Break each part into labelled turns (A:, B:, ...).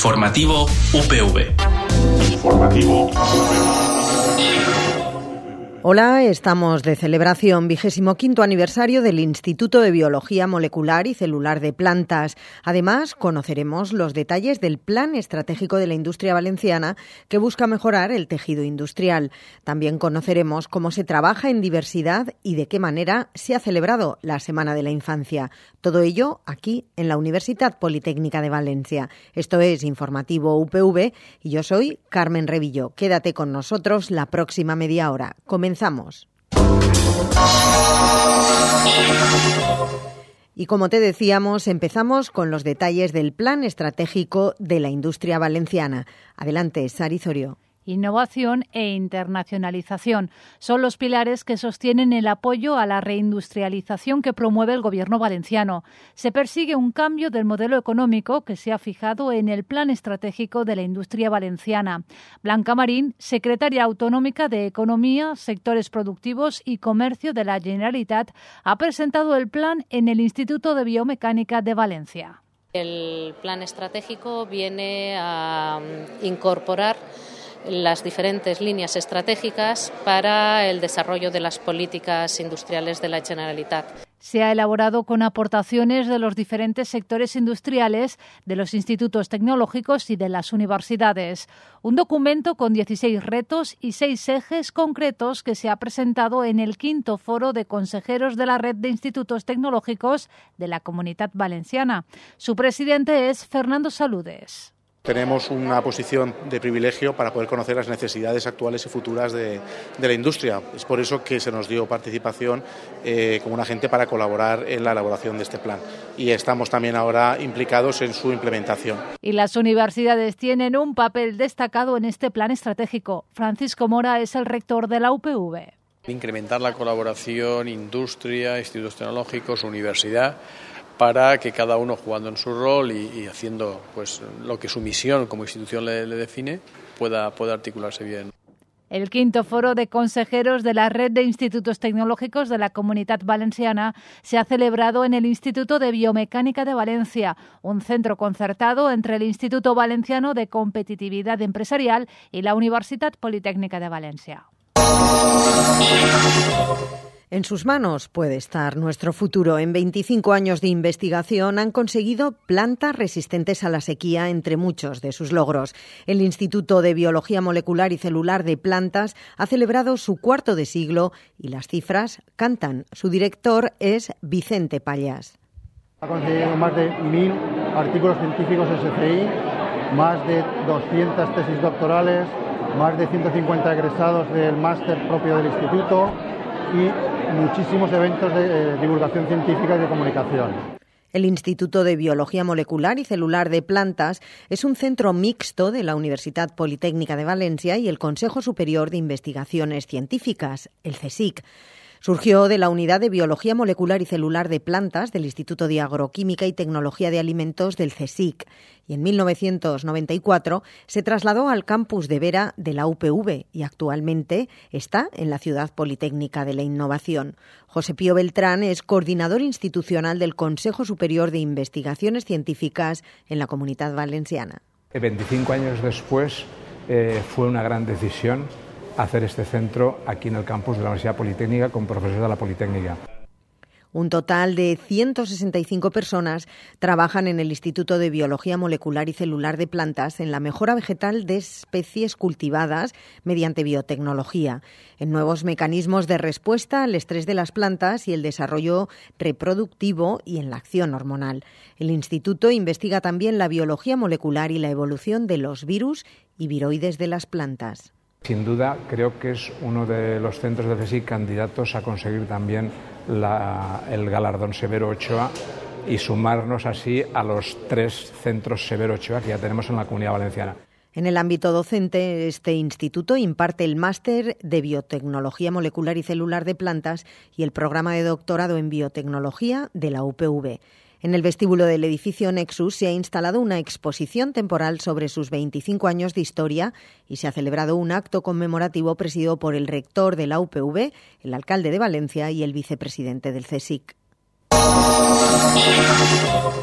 A: Informativo UPV.
B: Hola, estamos de celebración 25º aniversario del Instituto de Biología Molecular y Celular de Plantas. Además, conoceremos los detalles del Plan Estratégico de la Industria Valenciana que busca mejorar el tejido industrial. También conoceremos cómo se trabaja en diversidad y de qué manera se ha celebrado la Semana de la Infancia. Todo ello aquí en la Universitat Politécnica de Valencia. Esto es Informativo UPV y yo soy Carmen Revillo. Quédate con nosotros la próxima media hora. Comenzamos. Y como te decíamos, empezamos con los detalles del Plan Estratégico de la Industria Valenciana. Adelante, Sari Zorio.
C: Innovación e internacionalización son los pilares que sostienen el apoyo a la reindustrialización que promueve el Gobierno valenciano. Se persigue un cambio del modelo económico que se ha fijado en el Plan Estratégico de la Industria Valenciana. Blanca Marín, secretaria autonómica de Economía, Sectores Productivos y Comercio de la Generalitat, ha presentado el plan en el Instituto de Biomecánica de Valencia.
D: El plan estratégico viene a incorporar las diferentes líneas estratégicas para el desarrollo de las políticas industriales de la Generalitat.
C: Se ha elaborado con aportaciones de los diferentes sectores industriales, de los institutos tecnológicos y de las universidades. Un documento con 16 retos y 6 ejes concretos que se ha presentado en el 5º Foro de Consejeros de la Red de Institutos Tecnológicos de la Comunitat Valenciana. Su presidente es Fernando Saludes.
E: Tenemos una posición de privilegio para poder conocer las necesidades actuales y futuras de la industria. Es por eso que se nos dio participación como un agente para colaborar en la elaboración de este plan. Y estamos también ahora implicados en su implementación.
C: Y las universidades tienen un papel destacado en este plan estratégico. Francisco Mora es el rector de la UPV.
F: Incrementar la colaboración, industria, institutos tecnológicos, universidad, para que cada uno, jugando en su rol y haciendo pues lo que su misión como institución le define, pueda articularse bien.
C: El 5º Foro de Consejeros de la Red de Institutos Tecnológicos de la Comunitat Valenciana se ha celebrado en el Instituto de Biomecánica de Valencia, un centro concertado entre el Instituto Valenciano de Competitividad Empresarial y la Universitat Politécnica de Valencia.
B: En sus manos puede estar nuestro futuro. En 25 años de investigación han conseguido plantas resistentes a la sequía entre muchos de sus logros. El Instituto de Biología Molecular y Celular de Plantas ha celebrado su cuarto de siglo y las cifras cantan. Su director es Vicente Pallás.
G: Ha conseguido más de 1.000 artículos científicos SCI, más de 200 tesis doctorales, más de 150 egresados del máster propio del instituto y muchísimos eventos de divulgación científica y de comunicación.
B: El Instituto de Biología Molecular y Celular de Plantas es un centro mixto de la Universitat Politécnica de Valencia y el Consejo Superior de Investigaciones Científicas, el CSIC. Surgió de la Unidad de Biología Molecular y Celular de Plantas del Instituto de Agroquímica y Tecnología de Alimentos del CSIC y en 1994 se trasladó al campus de Vera de la UPV y actualmente está en la Ciudad Politécnica de la Innovación. José Pío Beltrán es coordinador institucional del Consejo Superior de Investigaciones Científicas en la Comunitat Valenciana.
H: 25 años después fue una gran decisión hacer este centro aquí en el campus de la Universidad Politécnica con profesores de la Politécnica.
B: Un total de 165 personas trabajan en el Instituto de Biología Molecular y Celular de Plantas en la mejora vegetal de especies cultivadas mediante biotecnología, en nuevos mecanismos de respuesta al estrés de las plantas y el desarrollo reproductivo y en la acción hormonal. El instituto investiga también la biología molecular y la evolución de los virus y viroides de las plantas.
H: Sin duda, creo que es uno de los centros del CSIC candidatos a conseguir también el galardón Severo Ochoa y sumarnos así a los 3 centros Severo Ochoa que ya tenemos en la Comunidad Valenciana.
B: En el ámbito docente, este instituto imparte el máster de Biotecnología Molecular y Celular de Plantas y el programa de doctorado en Biotecnología de la UPV. En el vestíbulo del edificio Nexus se ha instalado una exposición temporal sobre sus 25 años de historia y se ha celebrado un acto conmemorativo presidido por el rector de la UPV, el alcalde de Valencia y el vicepresidente del CSIC.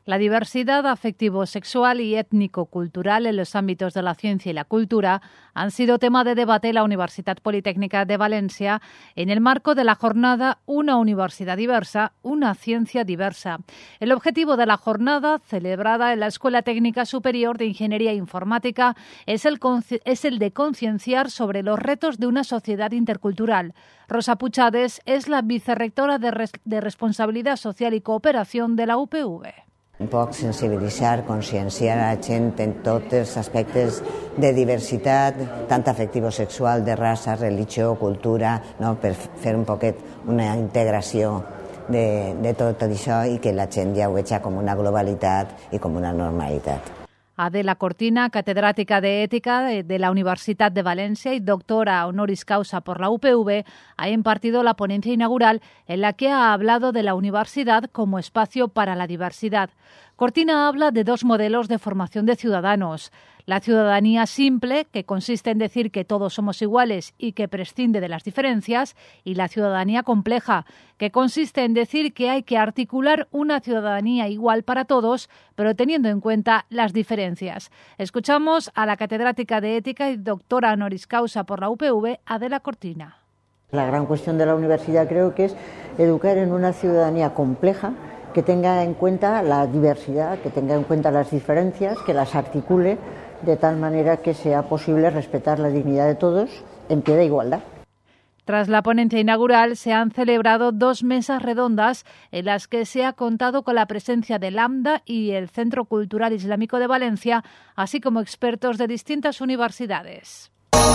C: La diversidad afectivo-sexual y étnico-cultural en los ámbitos de la ciencia y la cultura han sido tema de debate en la Universitat Politécnica de Valencia en el marco de la jornada Una universidad diversa, una ciencia diversa. El objetivo de la jornada, celebrada en la Escuela Técnica Superior de Ingeniería Informática, es el de concienciar sobre los retos de una sociedad intercultural. Rosa Puchades es la vicerrectora de Responsabilidad Social y Cooperación de la UPV.
I: Un poc sensibilitzar, conscienciar a la gent en tots els aspectes de diversitat, tant afectivo-sexual, de raça, religió, cultura, no? Per fer un poquet una integració de tot això i que la gent ja ho veja com una globalitat i com una normalitat.
C: Adela Cortina, catedrática de Ética de la Universitat de Valencia y doctora honoris causa por la UPV, ha impartido la ponencia inaugural en la que ha hablado de la universidad como espacio para la diversidad. Cortina habla de dos modelos de formación de ciudadanos. La ciudadanía simple, que consiste en decir que todos somos iguales y que prescinde de las diferencias, y la ciudadanía compleja, que consiste en decir que hay que articular una ciudadanía igual para todos, pero teniendo en cuenta las diferencias. Escuchamos a la catedrática de Ética y doctora honoris causa por la UPV, Adela Cortina.
J: La gran cuestión de la universidad creo que es educar en una ciudadanía compleja, que tenga en cuenta la diversidad, que tenga en cuenta las diferencias, que las articule de tal manera que sea posible respetar la dignidad de todos en pie de igualdad.
C: Tras la ponencia inaugural se han celebrado 2 mesas redondas en las que se ha contado con la presencia de Lambda y el Centro Cultural Islámico de Valencia, así como expertos de distintas universidades.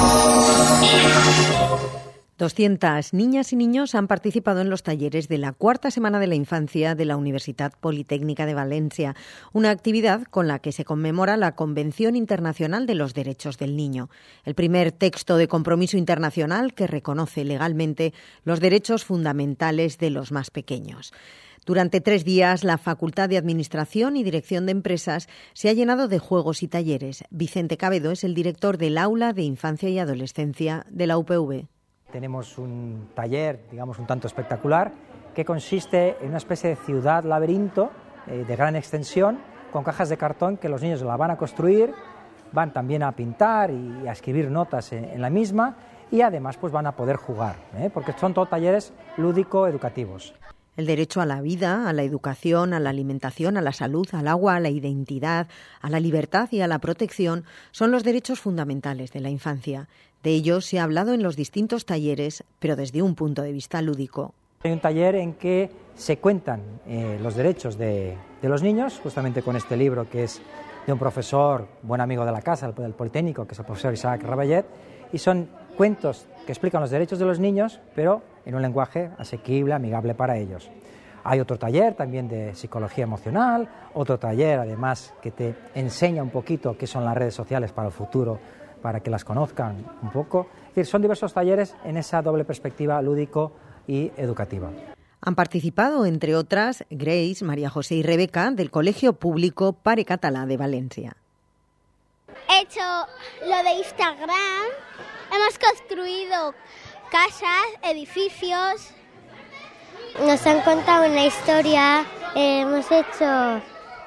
B: 200 niñas y niños han participado en los talleres de la 4ª Semana de la Infancia de la Universitat Politécnica de Valencia, una actividad con la que se conmemora la Convención Internacional de los Derechos del Niño, el primer texto de compromiso internacional que reconoce legalmente los derechos fundamentales de los más pequeños. Durante 3 días, la Facultad de Administración y Dirección de Empresas se ha llenado de juegos y talleres. Vicente Cabedo es el director del Aula de Infancia y Adolescencia de la UPV.
K: Tenemos un taller, digamos, un tanto espectacular, que consiste en una especie de ciudad laberinto de gran extensión, con cajas de cartón que los niños la van a construir, van también a pintar y a escribir notas en la misma, y además pues van a poder jugar, porque son todos talleres lúdico-educativos.
B: El derecho a la vida, a la educación, a la alimentación, a la salud, al agua, a la identidad, a la libertad y a la protección son los derechos fundamentales de la infancia. De ellos se ha hablado en los distintos talleres, pero desde un punto de vista lúdico.
K: Hay un taller en que se cuentan los derechos de los niños, justamente con este libro que es de un profesor, buen amigo de la casa, del Politécnico, que es el profesor Isaac Raballet, y son cuentos que explican los derechos de los niños, pero en un lenguaje asequible, amigable para ellos. Hay otro taller también de psicología emocional, otro taller además que te enseña un poquito qué son las redes sociales para el futuro, para que las conozcan un poco. Es decir, son diversos talleres en esa doble perspectiva lúdico y educativa.
B: Han participado, entre otras, Grace, María José y Rebeca, del Colegio Público Pare Català de Valencia.
L: He hecho lo de Instagram, hemos construido casas, edificios. Nos han contado una historia, hemos hecho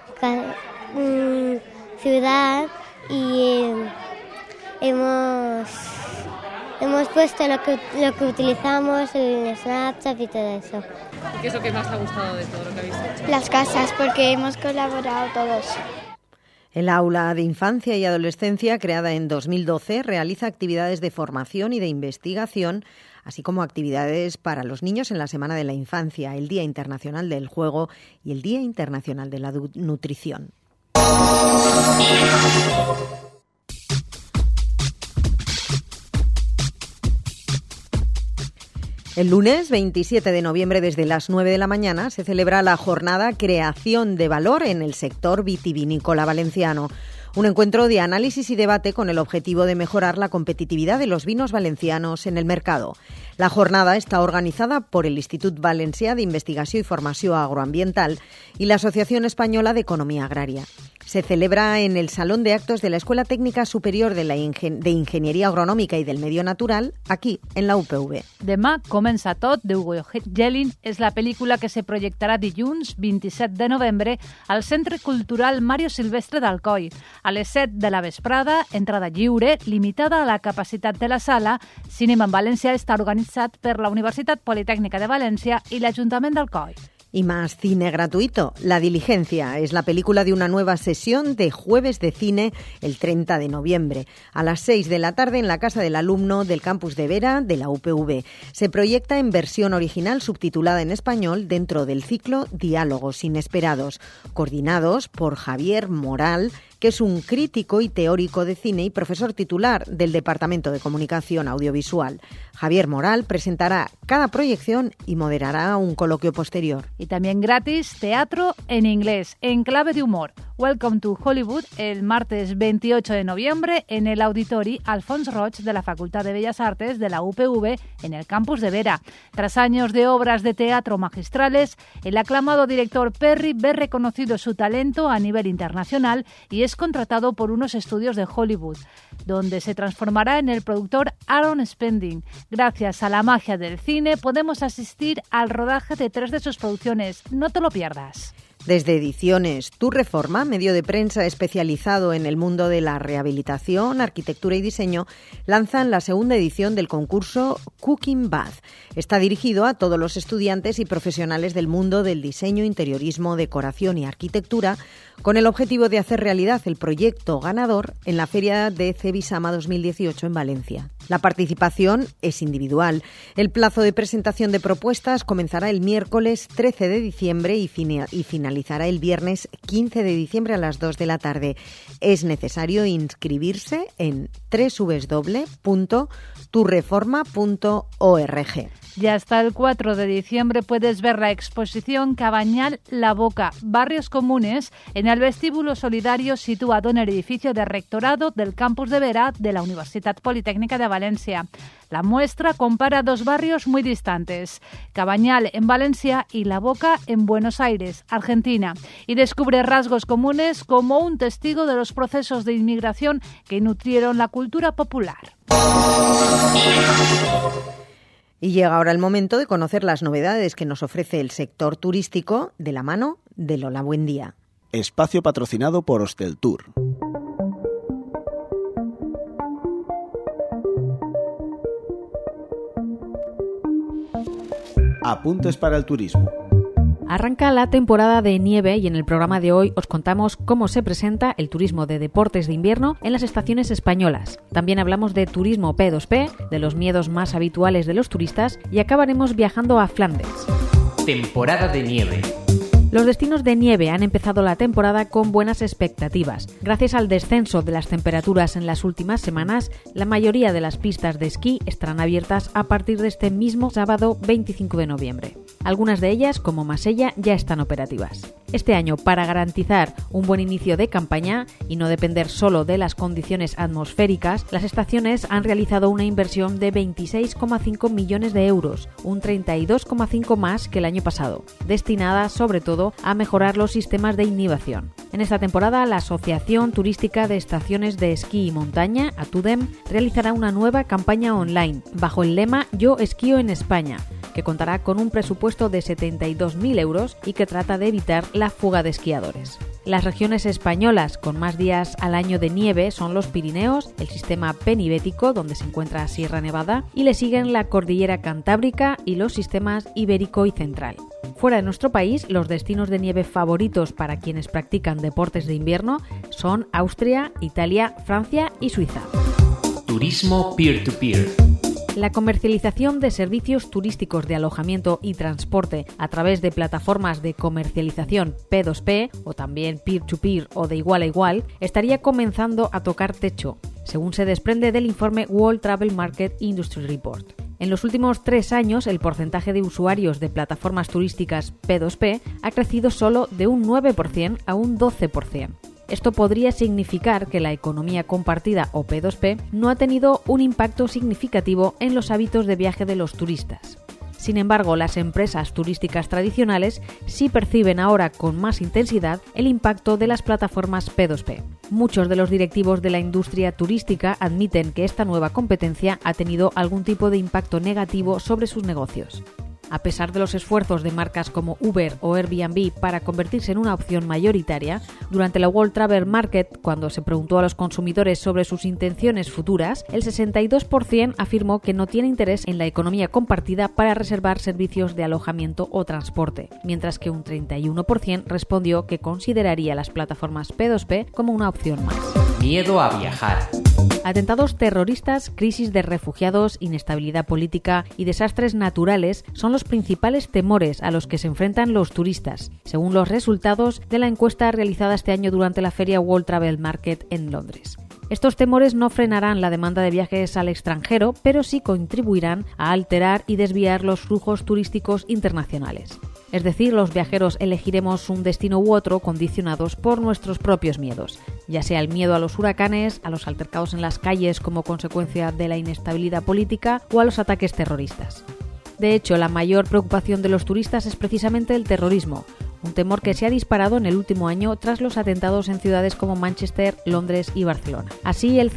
L: ciudad y hemos puesto lo que utilizamos en Snapchat y todo eso.
M: ¿Y qué es lo que más te ha gustado de todo lo que habéis hecho?
L: Las casas, porque hemos colaborado todos.
B: El Aula de Infancia y Adolescencia, creada en 2012, realiza actividades de formación y de investigación, así como actividades para los niños en la Semana de la Infancia, el Día Internacional del Juego y el Día Internacional de la Nutrición. El lunes 27 de noviembre, desde las 9 de la mañana, se celebra la jornada Creación de Valor en el sector vitivinícola valenciano. Un encuentro de análisis y debate con el objetivo de mejorar la competitividad de los vinos valencianos en el mercado. La jornada está organizada por el Institut Valencià d'Investigació i Formació Agroambiental y la Asociación Española de Economía Agraria. Se celebra en el Salón de Actos de la Escuela Técnica Superior de Ingeniería Agronòmica i del Medio Natural, aquí, en la UPV.
C: Demà comença tot, d'Hugo Gellin, és la pel·lícula que se projectarà dilluns 27 de novembre al Centre Cultural Mario Silvestre d'Alcoi. A les 7 de la vesprada, entrada lliure, limitada a la capacitat de la sala. Cinema en València està organitzat per la Universitat Politècnica de València i l'Ajuntament d'Alcoi.
B: Y más cine gratuito. La Diligencia es la película de una nueva sesión de Jueves de Cine el 30 de noviembre, a las 6 de la tarde en la Casa del Alumno del Campus de Vera de la UPV. Se proyecta en versión original subtitulada en español dentro del ciclo Diálogos Inesperados, coordinados por Javier Moral, que es un crítico y teórico de cine y profesor titular del Departamento de Comunicación Audiovisual. Javier Moral presentará cada proyección y moderará un coloquio posterior.
C: Y también gratis, teatro en inglés, en clave de humor. Welcome to Hollywood, el martes 28 de noviembre en el Auditori Alfons Roig de la Facultad de Bellas Artes de la UPV en el campus de Vera. Tras años de obras de teatro magistrales, el aclamado director Perry ve reconocido su talento a nivel internacional y es contratado por unos estudios de Hollywood, donde se transformará en el productor Aaron Spending. Gracias a la magia del cine podemos asistir al rodaje de 3 de sus producciones. No te lo pierdas.
B: Desde Ediciones Tu Reforma, medio de prensa especializado en el mundo de la rehabilitación, arquitectura y diseño, lanzan la segunda edición del concurso Cooking Bath. Está dirigido a todos los estudiantes y profesionales del mundo del diseño, interiorismo, decoración y arquitectura, con el objetivo de hacer realidad el proyecto ganador en la Feria de Cebisama 2018 en Valencia. La participación es individual. El plazo de presentación de propuestas comenzará el miércoles 13 de diciembre y finalizará el viernes 15 de diciembre a las 2 de la tarde. Es necesario inscribirse en www.turreforma.org.
C: Y hasta el 4 de diciembre puedes ver la exposición Cabanyal La Boca, Barrios Comunes, en el vestíbulo solidario situado en el edificio de rectorado del campus de Vera de la Universitat Politécnica de Valencia. La muestra compara 2 barrios muy distantes, Cabanyal en Valencia y La Boca en Buenos Aires, Argentina, y descubre rasgos comunes como un testigo de los procesos de inmigración que nutrieron la cultura popular.
B: Y llega ahora el momento de conocer las novedades que nos ofrece el sector turístico de la mano de Lola Buendía.
N: Espacio patrocinado por Hosteltour. Apuntes para el turismo.
O: Arranca la temporada de nieve y en el programa de hoy os contamos cómo se presenta el turismo de deportes de invierno en las estaciones españolas. También hablamos de turismo P2P, de los miedos más habituales de los turistas y acabaremos viajando a Flandes.
A: Temporada de nieve.
O: Los destinos de nieve han empezado la temporada con buenas expectativas. Gracias al descenso de las temperaturas en las últimas semanas, la mayoría de las pistas de esquí estarán abiertas a partir de este mismo sábado 25 de noviembre. Algunas de ellas, como Masella, ya están operativas. Este año, para garantizar un buen inicio de campaña y no depender solo de las condiciones atmosféricas, las estaciones han realizado una inversión de 26,5 millones de euros, un 32,5 más que el año pasado, destinada sobre todo a mejorar los sistemas de inhibición. En esta temporada, la Asociación Turística de Estaciones de Esquí y Montaña, ATUDEM, realizará una nueva campaña online bajo el lema Yo esquío en España, que contará con un presupuesto de 72.000 euros y que trata de evitar la fuga de esquiadores. Las regiones españolas con más días al año de nieve son los Pirineos, el sistema penibético, donde se encuentra Sierra Nevada, y le siguen la Cordillera Cantábrica y los sistemas Ibérico y Central. Fuera de nuestro país, los destinos de nieve favoritos para quienes practican deportes de invierno son Austria, Italia, Francia y Suiza.
A: Turismo peer-to-peer.
O: La comercialización de servicios turísticos de alojamiento y transporte a través de plataformas de comercialización P2P o también peer-to-peer o de igual a igual estaría comenzando a tocar techo, según se desprende del informe World Travel Market Industry Report. En los últimos 3 años, el porcentaje de usuarios de plataformas turísticas P2P ha crecido solo de un 9% a un 12%. Esto podría significar que la economía compartida o P2P no ha tenido un impacto significativo en los hábitos de viaje de los turistas. Sin embargo, las empresas turísticas tradicionales sí perciben ahora con más intensidad el impacto de las plataformas P2P. Muchos de los directivos de la industria turística admiten que esta nueva competencia ha tenido algún tipo de impacto negativo sobre sus negocios. A pesar de los esfuerzos de marcas como Uber o Airbnb para convertirse en una opción mayoritaria, durante la World Travel Market, cuando se preguntó a los consumidores sobre sus intenciones futuras, el 62% afirmó que no tiene interés en la economía compartida para reservar servicios de alojamiento o transporte, mientras que un 31% respondió que consideraría las plataformas P2P como una opción más.
A: Miedo a viajar.
O: Atentados terroristas, crisis de refugiados, inestabilidad política y desastres naturales son los principales temores a los que se enfrentan los turistas, según los resultados de la encuesta realizada este año durante la feria World Travel Market en Londres. Estos temores no frenarán la demanda de viajes al extranjero, pero sí contribuirán a alterar y desviar los flujos turísticos internacionales. Es decir, los viajeros elegiremos un destino u otro condicionados por nuestros propios miedos, ya sea el miedo a los huracanes, a los altercados en las calles como consecuencia de la inestabilidad política o a los ataques terroristas. De hecho, la mayor preocupación de los turistas es precisamente el terrorismo, un temor que se ha disparado en el último año tras los atentados en ciudades como Manchester, Londres y Barcelona. Así, el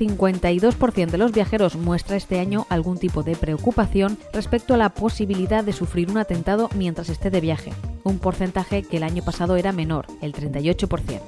O: 52% de los viajeros muestra este año algún tipo de preocupación respecto a la posibilidad de sufrir un atentado mientras esté de viaje, un porcentaje que el año pasado era menor, el 38%.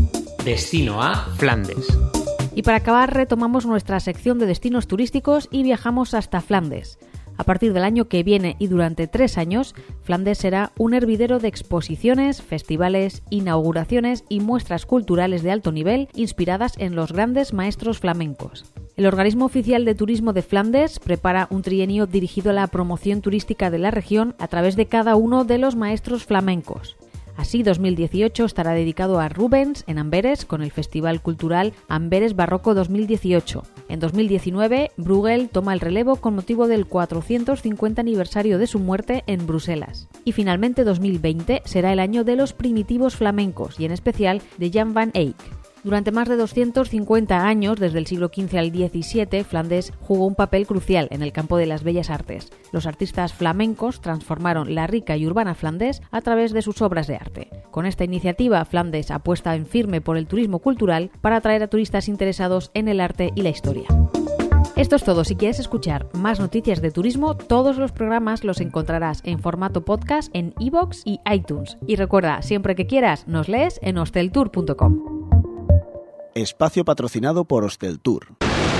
A: Destino a Flandes.
O: Y para acabar, retomamos nuestra sección de destinos turísticos y viajamos hasta Flandes. A partir del año que viene y durante 3 años, Flandes será un hervidero de exposiciones, festivales, inauguraciones y muestras culturales de alto nivel inspiradas en los grandes maestros flamencos. El organismo oficial de turismo de Flandes prepara un trienio dirigido a la promoción turística de la región a través de cada uno de los maestros flamencos. Así, 2018 estará dedicado a Rubens en Amberes con el Festival Cultural Amberes Barroco 2018. En 2019, Bruegel toma el relevo con motivo del 450 aniversario de su muerte en Bruselas. Y finalmente, 2020 será el año de los primitivos flamencos y en especial de Jan van Eyck. Durante más de 250 años, desde el siglo XV al XVII, Flandes jugó un papel crucial en el campo de las bellas artes. Los artistas flamencos transformaron la rica y urbana Flandes a través de sus obras de arte. Con esta iniciativa, Flandes apuesta en firme por el turismo cultural para atraer a turistas interesados en el arte y la historia. Esto es todo. Si quieres escuchar más noticias de turismo, todos los programas los encontrarás en formato podcast en iVoox y iTunes. Y recuerda, siempre que quieras, nos lees en hosteltour.com.
N: Espacio patrocinado por Hosteltour.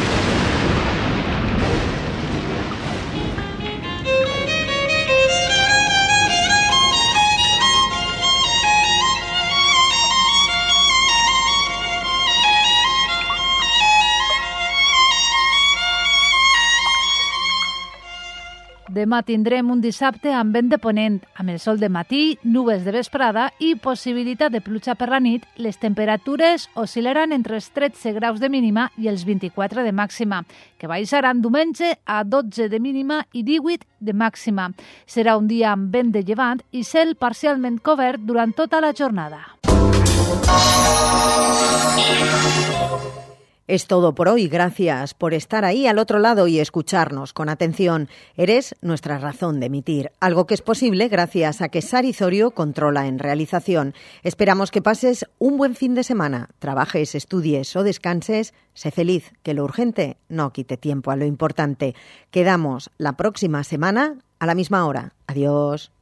C: Demà tindrem un dissabte amb vent de ponent, amb el sol de matí, nubes de vesprada i possibilitat de pluja per la nit. Les temperatures oscil·laran entre els 13 graus de mínima i els 24 de màxima, que baixaran diumenge a 12 de mínima i 18 de màxima. Serà un dia amb vent de llevant i cel parcialment cobert durant tota la jornada.
B: Es todo por hoy. Gracias por estar ahí al otro lado y escucharnos con atención. Eres nuestra razón de emitir, algo que es posible gracias a que Sari Zorio controla en realización. Esperamos que pases un buen fin de semana. Trabajes, estudies o descanses. Sé feliz, que lo urgente no quite tiempo a lo importante. Quedamos la próxima semana a la misma hora. Adiós.